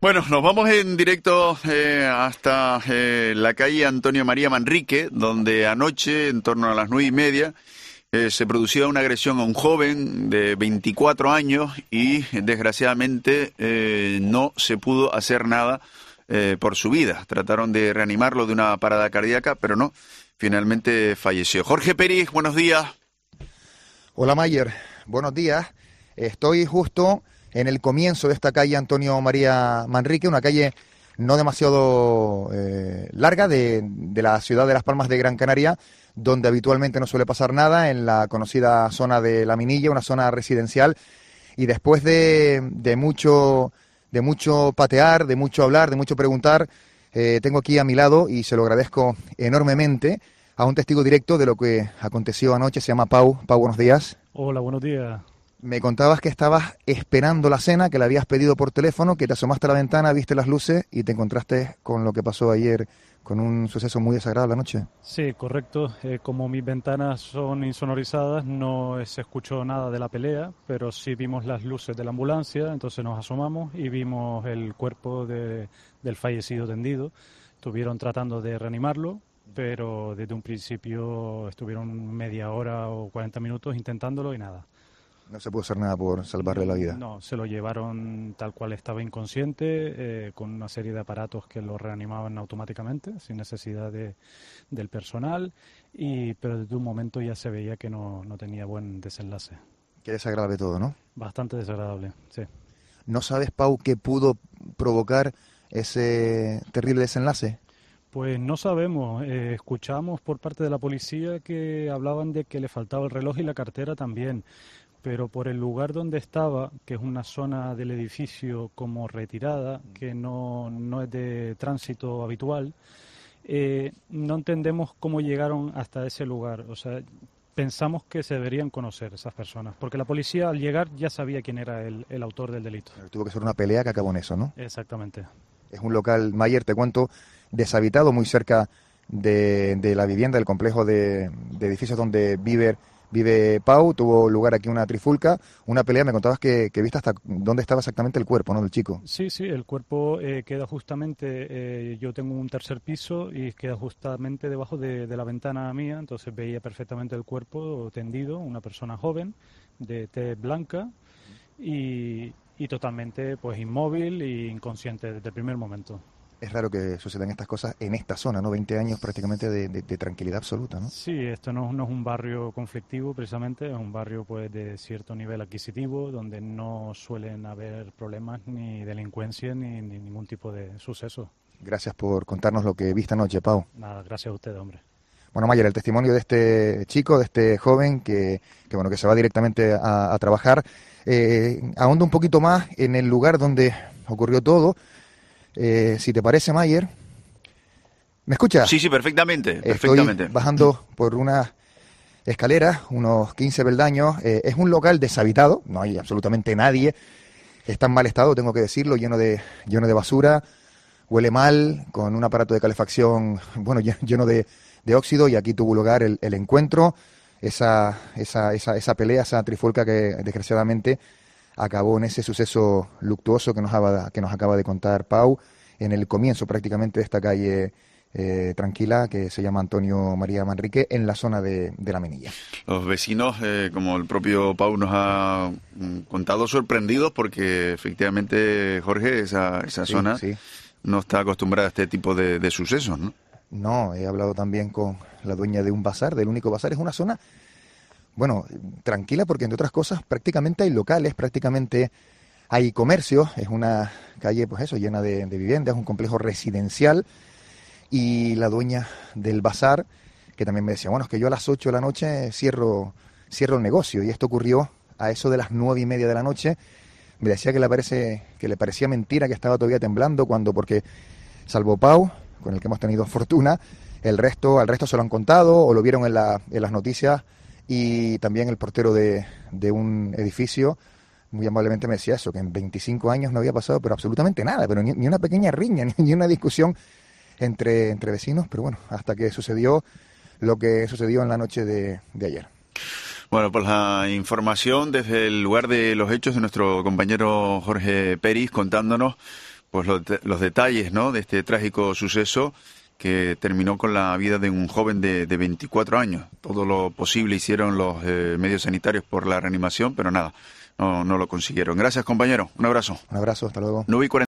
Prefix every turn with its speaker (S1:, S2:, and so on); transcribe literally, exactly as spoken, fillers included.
S1: Bueno, nos vamos en directo eh, hasta eh, la calle Antonio María Manrique, donde anoche, en torno a las nueve y media, eh, se producía una agresión a un joven de veinticuatro años y, desgraciadamente, eh, no se pudo hacer nada eh, por su vida. Trataron de reanimarlo de una parada cardíaca, pero no, finalmente falleció. Jorge Peris, buenos días.
S2: Hola Mayer, buenos días. Estoy justo en el comienzo de esta calle Antonio María Manrique, una calle no demasiado eh, larga de, de la ciudad de Las Palmas de Gran Canaria, donde habitualmente no suele pasar nada, en la conocida zona de La Minilla, una zona residencial. Y después de, de mucho de mucho patear, de mucho hablar, de mucho preguntar, eh, tengo aquí a mi lado, y se lo agradezco enormemente, a un testigo directo de lo que aconteció anoche. Se llama Pau. Pau, buenos días.
S3: Hola, buenos días.
S2: Me contabas que estabas esperando la cena, que la habías pedido por teléfono, que te asomaste a la ventana, viste las luces y te encontraste con lo que pasó ayer, con un suceso muy desagradable anoche.
S3: Sí, correcto. Eh, como mis ventanas son insonorizadas, no se escuchó nada de la pelea, pero sí vimos las luces de la ambulancia, entonces nos asomamos y vimos el cuerpo de, del fallecido tendido. Estuvieron tratando de reanimarlo, pero desde un principio estuvieron media hora o cuarenta minutos intentándolo y nada.
S2: No se pudo hacer nada por salvarle la vida.
S3: No, se lo llevaron tal cual estaba inconsciente, eh, con una serie de aparatos que lo reanimaban automáticamente, sin necesidad de, del personal, y pero desde un momento ya se veía que no, no tenía buen desenlace.
S2: Qué desagradable todo, ¿no?
S3: Bastante desagradable, sí.
S2: ¿No sabes, Pau, qué pudo provocar ese terrible desenlace?
S3: Pues no sabemos. Eh, escuchamos por parte de la policía que hablaban de que le faltaba el reloj y la cartera también, pero por el lugar donde estaba, que es una zona del edificio como retirada, que no, no es de tránsito habitual, eh, no entendemos cómo llegaron hasta ese lugar. O sea, pensamos que se deberían conocer esas personas, porque la policía al llegar ya sabía quién era el, el autor del delito.
S2: Tuvo que ser una pelea que acabó en eso, ¿no?
S3: Exactamente.
S2: Es un local, Mayer, te cuento, deshabitado, muy cerca de, de la vivienda, del complejo de, de edificios donde vive... Vive Pau. Tuvo lugar aquí una trifulca, una pelea. Me contabas que, que viste hasta dónde estaba exactamente el cuerpo, ¿no?, del chico.
S3: Sí, sí, el cuerpo eh, queda justamente, eh, yo tengo un tercer piso y queda justamente debajo de, de la ventana mía, entonces veía perfectamente el cuerpo tendido, una persona joven, de tez blanca y, y totalmente pues inmóvil e inconsciente desde el primer momento.
S2: Es raro que sucedan estas cosas en esta zona, ¿no? veinte años prácticamente de, de, de tranquilidad absoluta, ¿no?
S3: Sí, esto no, no es un barrio conflictivo precisamente, es un barrio pues de cierto nivel adquisitivo, donde no suelen haber problemas ni delincuencia ni, ni ningún tipo de suceso.
S2: Gracias por contarnos lo que viste anoche, Pau.
S3: Nada, gracias a usted, hombre.
S2: Bueno, Mayer, el testimonio de este chico, de este joven que, que bueno, que se va directamente a, a trabajar, eh, ahonda un poquito más en el lugar donde ocurrió todo. Eh, si te parece, Mayer, ¿me escuchas?
S1: Sí, sí, perfectamente, perfectamente.
S2: Estoy bajando por unas escaleras, unos quince peldaños. Eh, es un local deshabitado, no hay absolutamente nadie. Está en mal estado, tengo que decirlo, lleno de lleno de basura, huele mal, con un aparato de calefacción, bueno, lleno de, de óxido, y aquí tuvo lugar el, el encuentro, esa, esa, esa, esa pelea, esa trifulca que desgraciadamente acabó en ese suceso luctuoso que nos acaba, que nos acaba de contar Pau, en el comienzo prácticamente de esta calle eh, tranquila que se llama Antonio María Manrique, en la zona de, de La Minilla.
S1: Los vecinos, eh, como el propio Pau nos ha mm, contado, sorprendidos porque efectivamente, Jorge, esa, esa
S2: Sí,
S1: zona
S2: sí.
S1: no está acostumbrada a este tipo de, de sucesos, ¿no?
S2: No, he hablado también con la dueña de un bazar, del único bazar. Es una zona, bueno, tranquila, porque entre otras cosas prácticamente hay locales, prácticamente hay comercios. Es una calle, pues eso, llena de, de viviendas, un complejo residencial. Y la dueña del bazar, que también me decía, bueno, es que yo a las ocho de la noche cierro, cierro el negocio, y esto ocurrió a eso de las nueve y media de la noche. Me decía que le parece, que le parecía mentira, que estaba todavía temblando, cuando, porque salvo Pau, con el que hemos tenido fortuna, el resto, al resto se lo han contado o lo vieron en, la, en las noticias. Y también el portero de, de un edificio muy amablemente me decía eso, que en veinticinco años no había pasado pero absolutamente nada, pero ni, ni una pequeña riña, ni, ni una discusión entre, entre vecinos, pero bueno, hasta que sucedió lo que sucedió en la noche de, de ayer.
S1: Bueno, pues la información desde el lugar de los hechos de nuestro compañero Jorge Peris, contándonos pues los, los detalles, ¿no?, de este trágico suceso que terminó con la vida de un joven de, de veinticuatro años. Todo lo posible hicieron los eh, medios sanitarios por la reanimación, pero nada, no, no lo consiguieron. Gracias, compañero. Un abrazo.
S2: Un abrazo, hasta luego.
S1: nueve y cuarenta